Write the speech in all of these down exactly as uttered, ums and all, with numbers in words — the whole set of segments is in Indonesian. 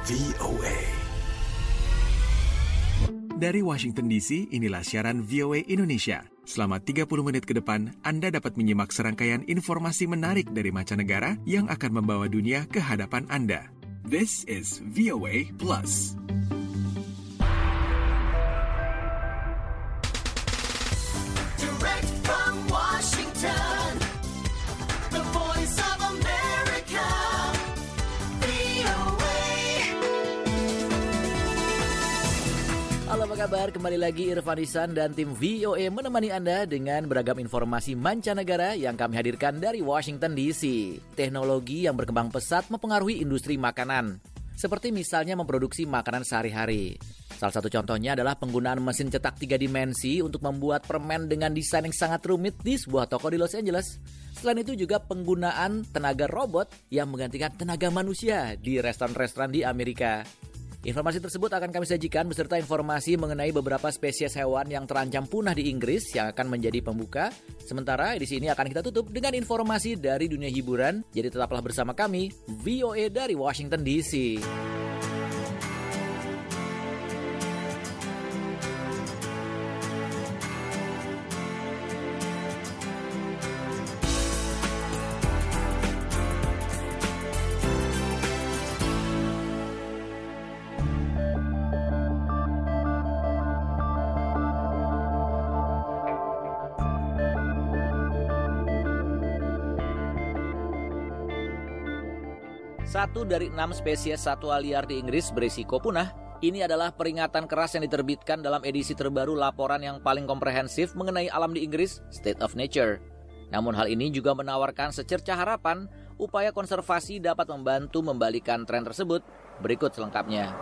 V O A. Dari Washington D C, inilah siaran V O A Indonesia. Selama tiga puluh menit ke depan, Anda dapat menyimak serangkaian informasi menarik dari mancanegara yang akan membawa dunia ke hadapan Anda. This is V O A Plus. Direct from Washington, the voice of America, V O A. Halo, apa kabar? Kembali lagi Irfan Ihsan dan tim V O A menemani Anda dengan beragam informasi mancanegara yang kami hadirkan dari Washington D C. Teknologi yang berkembang pesat mempengaruhi industri makanan, seperti misalnya memproduksi makanan sehari-hari. Salah satu contohnya adalah penggunaan mesin cetak tiga dimensi untuk membuat permen dengan desain yang sangat rumit di sebuah toko di Los Angeles. Selain itu juga penggunaan tenaga robot yang menggantikan tenaga manusia di restoran-restoran di Amerika. Informasi tersebut akan kami sajikan beserta informasi mengenai beberapa spesies hewan yang terancam punah di Inggris yang akan menjadi pembuka. Sementara edisi ini akan kita tutup dengan informasi dari dunia hiburan. Jadi tetaplah bersama kami, V O A dari Washington D C. Satu dari enam spesies satwa liar di Inggris berisiko punah. Ini adalah peringatan keras yang diterbitkan dalam edisi terbaru laporan yang paling komprehensif mengenai alam di Inggris, State of Nature. Namun hal ini juga menawarkan secercah harapan upaya konservasi dapat membantu membalikan tren tersebut. Berikut selengkapnya.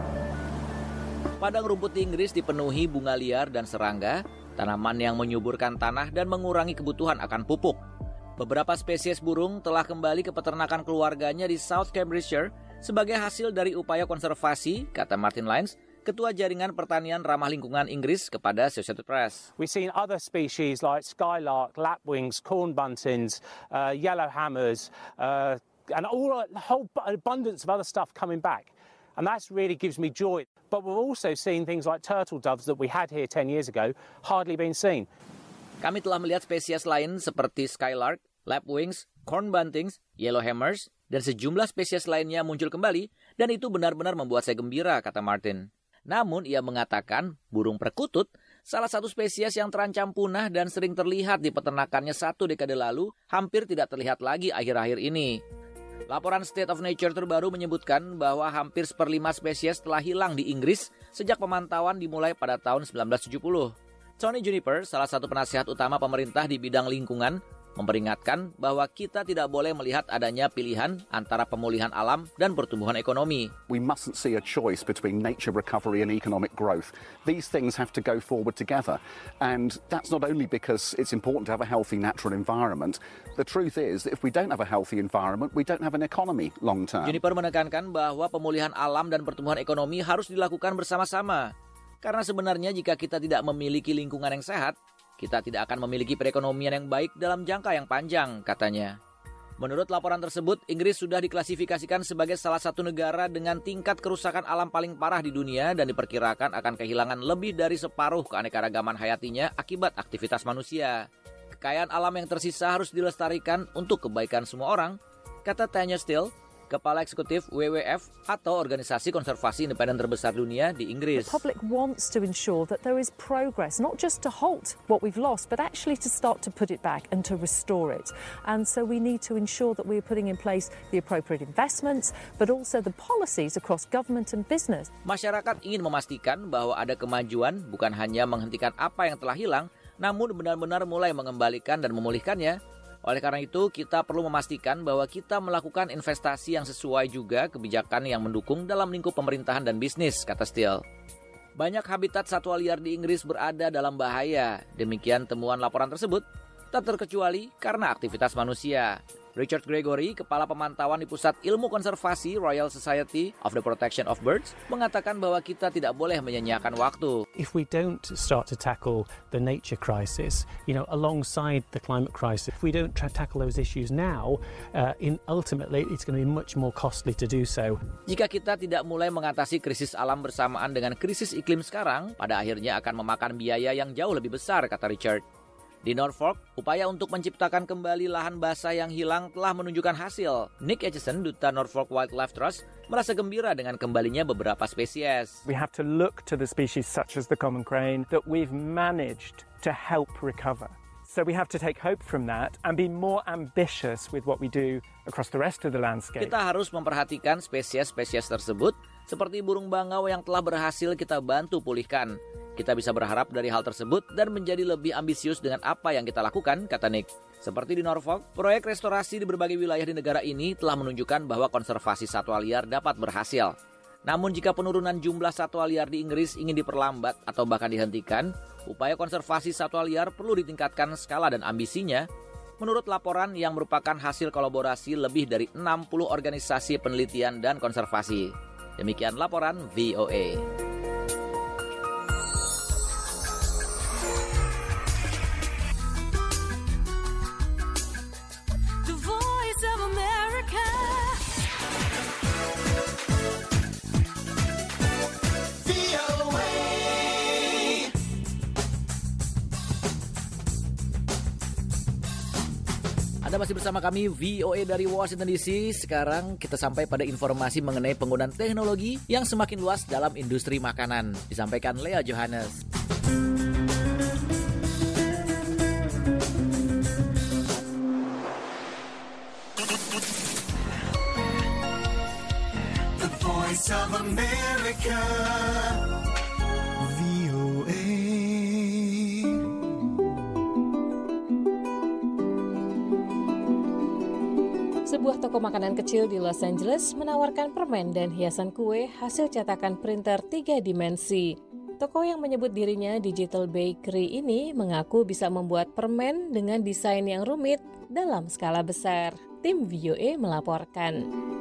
Padang rumput di Inggris dipenuhi bunga liar dan serangga, tanaman yang menyuburkan tanah dan mengurangi kebutuhan akan pupuk. Beberapa spesies burung telah kembali ke peternakan keluarganya di South Cambridgeshire sebagai hasil dari upaya konservasi, kata Martin Lyons, Ketua Jaringan Pertanian Ramah Lingkungan Inggris kepada Associated Press. We've seen other species like skylark, lapwings, corn buntings, uh, yellow hammers, uh, and all a whole abundance of other stuff coming back. And that really gives me joy. But we've also seen things like turtle doves that we had here ten years ago, hardly been seen. Kami telah melihat spesies lain seperti skylark, lapwings, corn buntings, yellowhammers, dan sejumlah spesies lainnya muncul kembali, dan itu benar-benar membuat saya gembira, kata Martin. Namun, ia mengatakan burung perkutut, salah satu spesies yang terancam punah dan sering terlihat di peternakannya satu dekade lalu, hampir tidak terlihat lagi akhir-akhir ini. Laporan State of Nature terbaru menyebutkan bahwa hampir seperlima spesies telah hilang di Inggris sejak pemantauan dimulai pada tahun sembilan belas tujuh puluh. Tony Juniper, salah satu penasihat utama pemerintah di bidang lingkungan, memperingatkan bahwa kita tidak boleh melihat adanya pilihan antara pemulihan alam dan pertumbuhan ekonomi. We mustn't see a choice between nature recovery and economic growth. These things have to go forward together. And that's not only because it's important to have a healthy natural environment. The truth is that if we don't have a healthy environment, we don't have an economy long term. Juniper menekankan bahwa pemulihan alam dan pertumbuhan ekonomi harus dilakukan bersama-sama. Karena sebenarnya jika kita tidak memiliki lingkungan yang sehat, kita tidak akan memiliki perekonomian yang baik dalam jangka yang panjang, katanya. Menurut laporan tersebut, Inggris sudah diklasifikasikan sebagai salah satu negara dengan tingkat kerusakan alam paling parah di dunia dan diperkirakan akan kehilangan lebih dari separuh keanekaragaman hayatinya akibat aktivitas manusia. Kekayaan alam yang tersisa harus dilestarikan untuk kebaikan semua orang, kata Tanya Steele, Kepala Eksekutif W W F atau Organisasi Konservasi Independen terbesar dunia di Inggris. The public wants to ensure that there is progress, not just to halt what we've lost, but actually to start to put it back and to restore it. And so we need to ensure that we're putting in place the appropriate investments, but also the policies across government and business. Masyarakat ingin memastikan bahwa ada kemajuan bukan hanya menghentikan apa yang telah hilang, namun benar-benar mulai mengembalikan dan memulihkannya. Oleh karena itu, kita perlu memastikan bahwa kita melakukan investasi yang sesuai juga kebijakan yang mendukung dalam lingkup pemerintahan dan bisnis, kata Steele. Banyak habitat satwa liar di Inggris berada dalam bahaya. Demikian temuan laporan tersebut, tak terkecuali karena aktivitas manusia. Richard Gregory, Kepala Pemantauan di Pusat Ilmu Konservasi Royal Society of the Protection of Birds, mengatakan bahwa kita tidak boleh menyanyiakan waktu. If we don't start to tackle the nature crisis, you know, alongside the climate crisis, if we don't try to tackle those issues now, uh, in ultimately it's going to be much more costly to do so. Jika kita tidak mulai mengatasi krisis alam bersamaan dengan krisis iklim sekarang, pada akhirnya akan memakan biaya yang jauh lebih besar, kata Richard. Di Norfolk, upaya untuk menciptakan kembali lahan basah yang hilang telah menunjukkan hasil. Nick Etchison, Duta Norfolk Wildlife Trust, merasa gembira dengan kembalinya beberapa spesies. We have to look to the species such as the common crane that we've managed to help recover. So we have to take hope from that and be more ambitious with what we do across the rest of the landscape. Kita harus memperhatikan spesies-spesies tersebut seperti burung bangau yang telah berhasil kita bantu pulihkan. Kita bisa berharap dari hal tersebut dan menjadi lebih ambisius dengan apa yang kita lakukan, kata Nick. Seperti di Norfolk, proyek restorasi di berbagai wilayah di negara ini telah menunjukkan bahwa konservasi satwa liar dapat berhasil. Namun jika penurunan jumlah satwa liar di Inggris ingin diperlambat atau bahkan dihentikan, upaya konservasi satwa liar perlu ditingkatkan skala dan ambisinya. Menurut laporan yang merupakan hasil kolaborasi lebih dari enam puluh organisasi penelitian dan konservasi. Demikian laporan V O A. The Voice of America. V O A. Anda masih bersama kami V O A dari Washington D C. Sekarang kita sampai pada informasi mengenai penggunaan teknologi yang semakin luas dalam industri makanan. Disampaikan Lea Johannes. The Voice of America. V O A. Sebuah toko makanan kecil di Los Angeles menawarkan permen dan hiasan kue hasil cetakan printer tiga dimensi. Toko yang menyebut dirinya Digital Bakery ini mengaku bisa membuat permen dengan desain yang rumit dalam skala besar. Tim V O A melaporkan.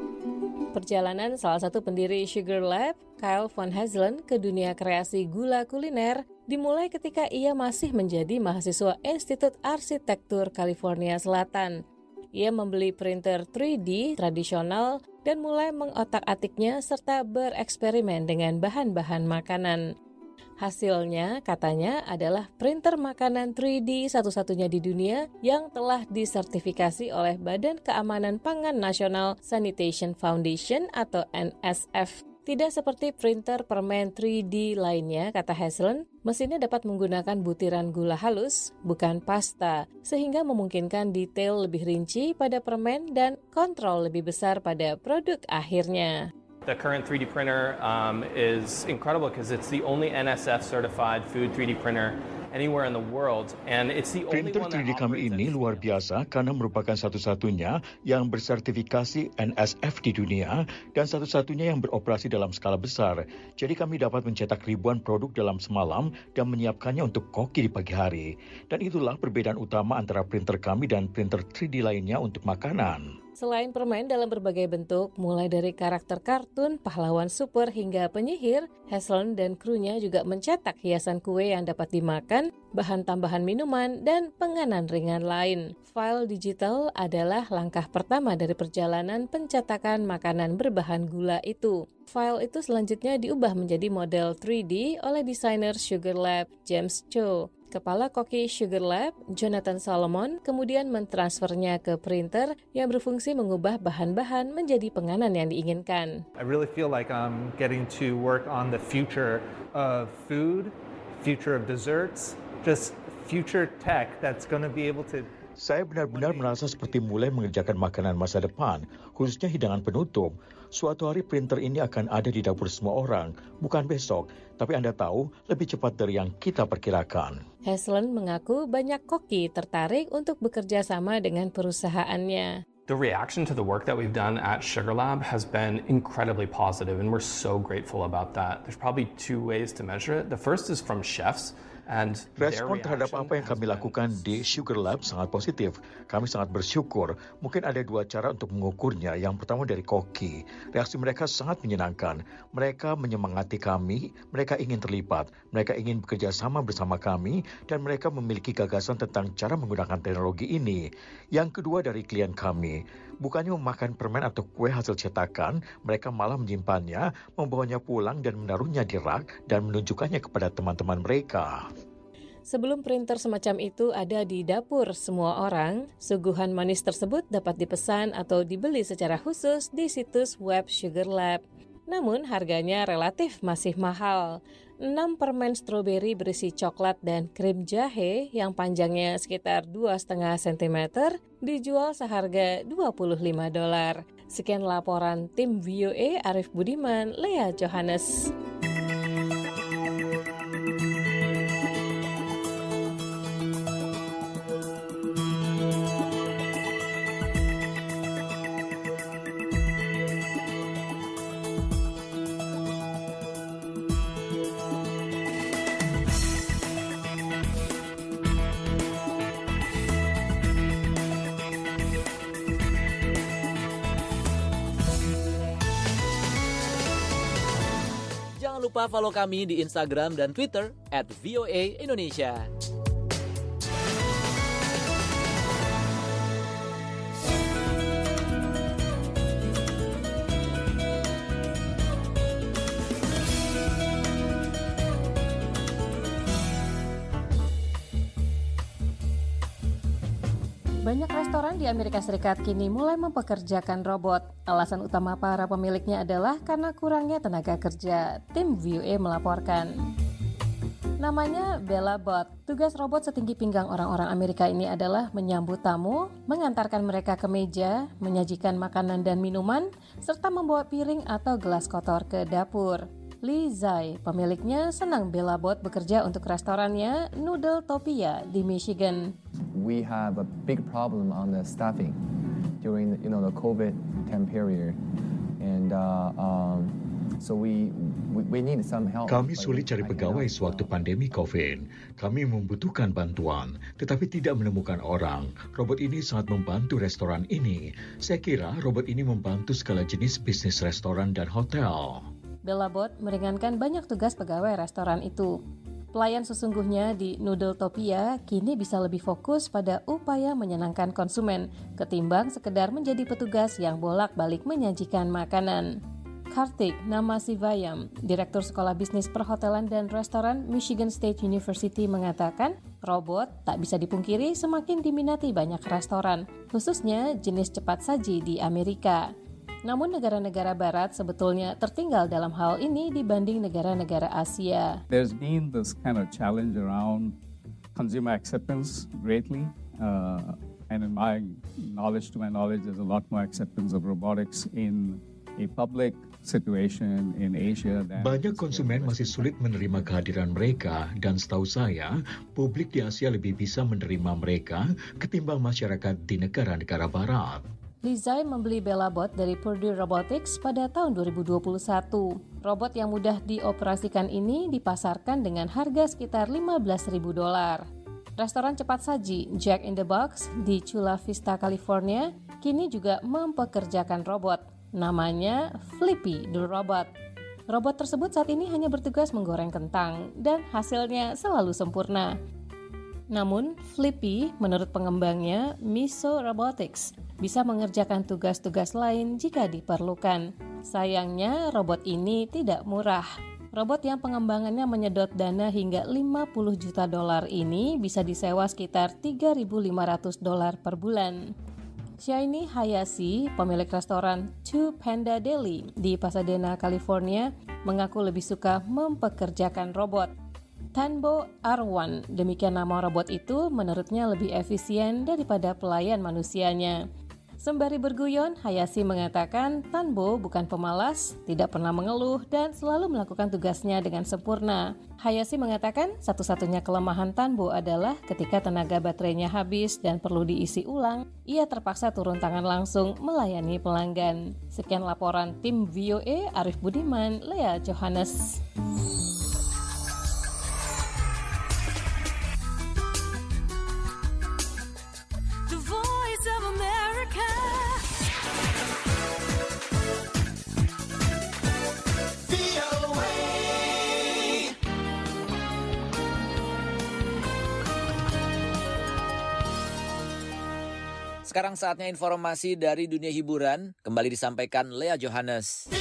Perjalanan salah satu pendiri Sugar Lab, Kyle Van Hasselen, ke dunia kreasi gula kuliner dimulai ketika ia masih menjadi mahasiswa Institut Arsitektur California Selatan. Ia membeli printer tiga D tradisional dan mulai mengotak-atiknya serta bereksperimen dengan bahan-bahan makanan. Hasilnya, katanya, adalah printer makanan tiga D satu-satunya di dunia yang telah disertifikasi oleh Badan Keamanan Pangan Nasional Sanitation Foundation atau N S F. Tidak seperti printer permen tiga D lainnya, kata Hasselen, mesinnya dapat menggunakan butiran gula halus, bukan pasta, sehingga memungkinkan detail lebih rinci pada permen dan kontrol lebih besar pada produk akhirnya. The current three D printer um, is incredible because it's the only N S F certified food three D printer anywhere in the world, and it's the only Printer one tiga D that kami operates ini at luar biasa karena merupakan satu-satunya yang bersertifikasi N S F di dunia dan satu-satunya yang beroperasi dalam skala besar. Jadi kami dapat mencetak ribuan produk dalam semalam dan menyiapkannya untuk koki di pagi hari. Dan itulah perbedaan utama antara printer kami dan printer tiga D lainnya untuk makanan. Selain permen dalam berbagai bentuk, mulai dari karakter kartun, pahlawan super hingga penyihir, Hasselen dan krunya juga mencetak hiasan kue yang dapat dimakan, bahan tambahan minuman, dan penganan ringan lain. File digital adalah langkah pertama dari perjalanan pencetakan makanan berbahan gula itu. File itu selanjutnya diubah menjadi model tiga D oleh desainer Sugar Lab, James Cho. Kepala koki Sugar Lab, Jonathan Solomon, kemudian mentransfernya ke printer yang berfungsi mengubah bahan-bahan menjadi penganan yang diinginkan. I really feel like I'm getting to work on the future of food, future of desserts, just future tech that's going to be able to. Saya benar-benar merasa seperti mulai mengerjakan makanan masa depan, khususnya hidangan penutup. Suatu hari printer ini akan ada di dapur semua orang, bukan besok, tapi Anda tahu lebih cepat dari yang kita perkirakan. Hasselen mengaku banyak koki tertarik untuk bekerja sama dengan perusahaannya. The reaction to the work that we've done at Sugar Lab has been incredibly positive, and we're so grateful about that. There's probably two ways to measure it. The first is from chefs, And Respon terhadap apa yang kami lakukan di Sugar Lab sangat positif. Kami sangat bersyukur. Mungkin ada dua cara untuk mengukurnya. Yang pertama dari koki. Reaksi mereka sangat menyenangkan. Mereka menyemangati kami, mereka ingin terlibat, mereka ingin bekerja sama bersama kami, dan mereka memiliki gagasan tentang cara menggunakan teknologi ini. Yang kedua dari klien kami. Bukannya memakan permen atau kue hasil cetakan, mereka malah menyimpannya, membawanya pulang dan menaruhnya di rak dan menunjukkannya kepada teman-teman mereka. Sebelum printer semacam itu ada di dapur semua orang, suguhan manis tersebut dapat dipesan atau dibeli secara khusus di situs web Sugar Lab. Namun harganya relatif masih mahal. enam permen stroberi berisi coklat dan krim jahe yang panjangnya sekitar dua koma lima sentimeter dijual seharga dua puluh lima dolar. Sekian laporan tim V O A Arif Budiman, Lea Johannes. Jangan lupa follow kami di Instagram dan Twitter at V O A Indonesia. Banyak restoran di Amerika Serikat kini mulai mempekerjakan robot. Alasan utama para pemiliknya adalah karena kurangnya tenaga kerja. Tim V O A melaporkan. Namanya BellaBot. Tugas robot setinggi pinggang orang-orang Amerika ini adalah menyambut tamu, mengantarkan mereka ke meja, menyajikan makanan dan minuman, serta membawa piring atau gelas kotor ke dapur. Lee Zai, pemiliknya, senang BellaBot bekerja untuk restorannya Noodletopia di Michigan. We have a big problem on the staffing during the, you know the COVID time period, and uh, um, so we, we we need some help. Kami sulit cari pegawai sewaktu pandemi COVID. Kami membutuhkan bantuan, tetapi tidak menemukan orang. Robot ini sangat membantu restoran ini. Saya kira robot ini membantu segala jenis bisnis restoran dan hotel. BellaBot meringankan banyak tugas pegawai restoran itu. Pelayan sesungguhnya di Noodletopia kini bisa lebih fokus pada upaya menyenangkan konsumen ketimbang sekedar menjadi petugas yang bolak-balik menyajikan makanan. Kartik Namasivayam, Direktur Sekolah Bisnis Perhotelan dan Restoran Michigan State University mengatakan, robot tak bisa dipungkiri semakin diminati banyak restoran, khususnya jenis cepat saji di Amerika. Namun negara-negara barat sebetulnya tertinggal dalam hal ini dibanding negara-negara Asia. There's been this kind of challenge around consumer acceptance greatly. Uh, and in my knowledge, to my knowledge, there's a lot more acceptance of robotics in a public situation in Asia. Banyak konsumen masih sulit menerima kehadiran mereka dan setahu saya, publik di Asia lebih bisa menerima mereka ketimbang masyarakat di negara-negara barat. Lizai membeli BellaBot dari Purdue Robotics pada tahun dua ribu dua puluh satu. Robot yang mudah dioperasikan ini dipasarkan dengan harga sekitar lima belas ribu dolar. Restoran cepat saji Jack in the Box di Chula Vista, California, kini juga mempekerjakan robot. Namanya Flippy the Robot. Robot tersebut saat ini hanya bertugas menggoreng kentang dan hasilnya selalu sempurna. Namun, Flippy, menurut pengembangnya, Miso Robotics, bisa mengerjakan tugas-tugas lain jika diperlukan. Sayangnya, robot ini tidak murah. Robot yang pengembangannya menyedot dana hingga lima puluh juta dolar ini bisa disewa sekitar tiga ribu lima ratus dolar per bulan. Shiny Hayashi, pemilik restoran Two Panda Deli di Pasadena, California, mengaku lebih suka mempekerjakan robot. Tanbo Arwan, demikian nama robot itu, menurutnya lebih efisien daripada pelayan manusianya. Sembari berguyon, Hayashi mengatakan Tanbo bukan pemalas, tidak pernah mengeluh, dan selalu melakukan tugasnya dengan sempurna. Hayashi mengatakan satu-satunya kelemahan Tanbo adalah ketika tenaga baterainya habis dan perlu diisi ulang, ia terpaksa turun tangan langsung melayani pelanggan. Sekian laporan tim V O A, Arif Budiman, Lea Johannes. Sekarang saatnya informasi dari dunia hiburan, kembali disampaikan Lea Johannes.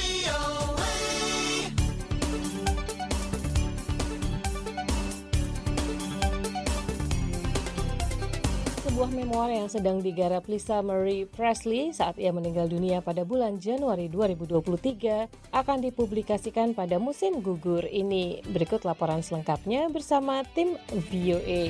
Sebuah memoir yang sedang digarap Lisa Marie Presley saat ia meninggal dunia pada bulan Januari dua ribu dua puluh tiga akan dipublikasikan pada musim gugur ini. Berikut laporan selengkapnya bersama tim V O A.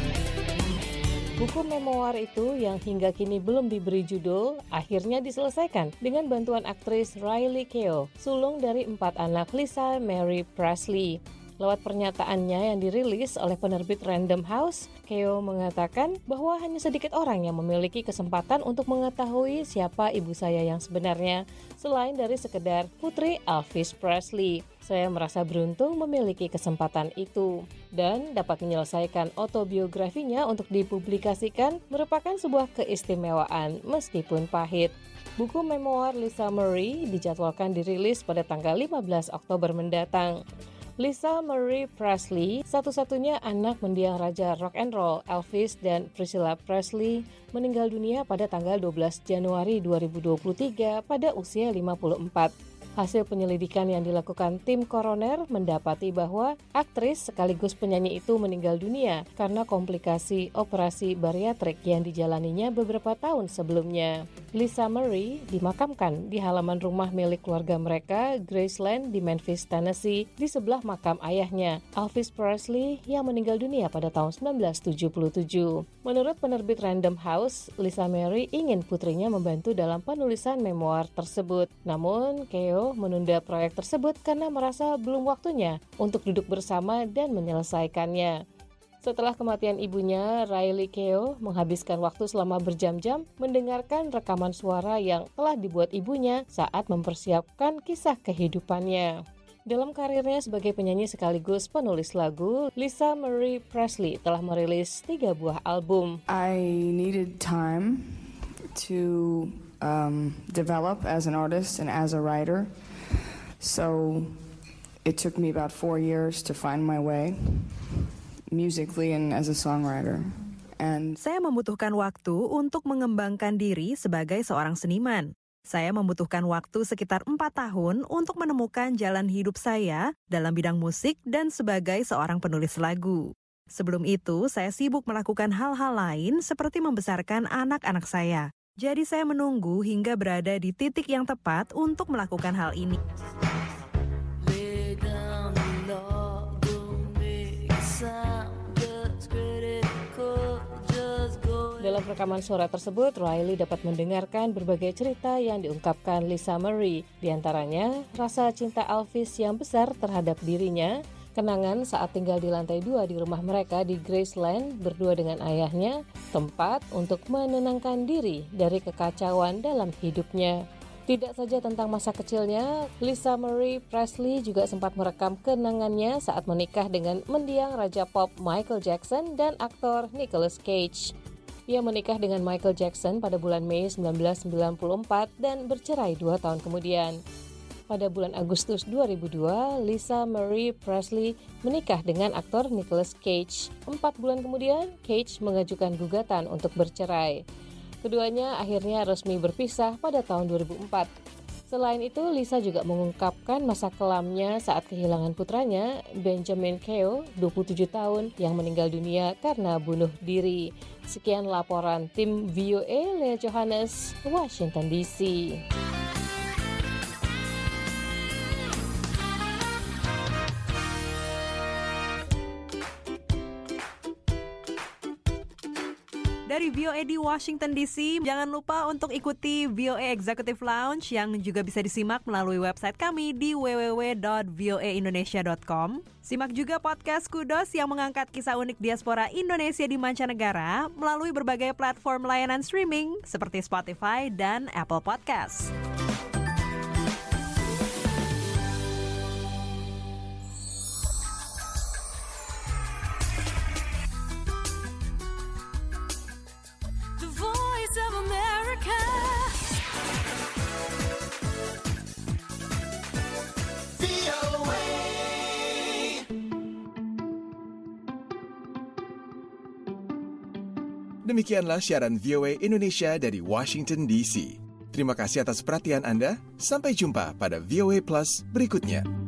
Buku memoir itu yang hingga kini belum diberi judul akhirnya diselesaikan dengan bantuan aktris Riley Keough, sulung dari empat anak Lisa Marie Presley. Lewat pernyataannya yang dirilis oleh penerbit Random House, Keough mengatakan bahwa hanya sedikit orang yang memiliki kesempatan untuk mengetahui siapa ibu saya yang sebenarnya, selain dari sekedar putri Elvis Presley. Saya merasa beruntung memiliki kesempatan itu. Dan dapat menyelesaikan autobiografinya untuk dipublikasikan merupakan sebuah keistimewaan meskipun pahit. Buku memoir Lisa Marie dijadwalkan dirilis pada tanggal lima belas Oktober mendatang. Lisa Marie Presley, satu-satunya anak mendiang raja rock and roll Elvis dan Priscilla Presley, meninggal dunia pada tanggal dua belas Januari dua ribu dua puluh tiga pada usia lima puluh empat. Hasil penyelidikan yang dilakukan tim koroner mendapati bahwa aktris sekaligus penyanyi itu meninggal dunia karena komplikasi operasi bariatrik yang dijalaninya beberapa tahun sebelumnya. Lisa Marie dimakamkan di halaman rumah milik keluarga mereka, Graceland di Memphis, Tennessee, di sebelah makam ayahnya, Elvis Presley, yang meninggal dunia pada tahun sembilan belas tujuh puluh tujuh. Menurut penerbit Random House, Lisa Marie ingin putrinya membantu dalam penulisan memoir tersebut. Namun, Keough menunda proyek tersebut karena merasa belum waktunya untuk duduk bersama dan menyelesaikannya. Setelah kematian ibunya, Riley Keough menghabiskan waktu selama berjam-jam mendengarkan rekaman suara yang telah dibuat ibunya saat mempersiapkan kisah kehidupannya. Dalam karirnya sebagai penyanyi sekaligus penulis lagu, Lisa Marie Presley telah merilis tiga buah album. I needed time to um, develop as an artist and as a writer. So it took me about four years to find my way musically and as a songwriter. And saya membutuhkan waktu untuk mengembangkan diri sebagai seorang seniman. Saya membutuhkan waktu sekitar empat tahun untuk menemukan jalan hidup saya dalam bidang musik dan sebagai seorang penulis lagu. Sebelum itu, saya sibuk melakukan hal-hal lain seperti membesarkan anak-anak saya. Jadi saya menunggu hingga berada di titik yang tepat untuk melakukan hal ini. Dalam rekaman suara tersebut, Riley dapat mendengarkan berbagai cerita yang diungkapkan Lisa Marie. Di antaranya, rasa cinta Elvis yang besar terhadap dirinya, kenangan saat tinggal di lantai dua di rumah mereka di Graceland berdua dengan ayahnya, tempat untuk menenangkan diri dari kekacauan dalam hidupnya. Tidak saja tentang masa kecilnya, Lisa Marie Presley juga sempat merekam kenangannya saat menikah dengan mendiang raja pop Michael Jackson dan aktor Nicolas Cage. Ia menikah dengan Michael Jackson pada bulan Mei sembilan belas sembilan puluh empat dan bercerai dua tahun kemudian. Pada bulan Agustus dua ribu dua, Lisa Marie Presley menikah dengan aktor Nicolas Cage. Empat bulan kemudian, Cage mengajukan gugatan untuk bercerai. Keduanya akhirnya resmi berpisah pada tahun dua ribu empat. Selain itu, Lisa juga mengungkapkan masa kelamnya saat kehilangan putranya, Benjamin Keough, dua puluh tujuh tahun, yang meninggal dunia karena bunuh diri. Sekian laporan tim V O A, Lea Johannes, Washington D C. Dari V O A di Washington D C, jangan lupa untuk ikuti V O A Executive Lounge yang juga bisa disimak melalui website kami di w w w dot v o a indonesia dot com. Simak juga podcast Kudos yang mengangkat kisah unik diaspora Indonesia di mancanegara melalui berbagai platform layanan streaming seperti Spotify dan Apple Podcast. Demikianlah siaran V O A Indonesia dari Washington D C. Terima kasih atas perhatian Anda. Sampai jumpa pada V O A Plus berikutnya.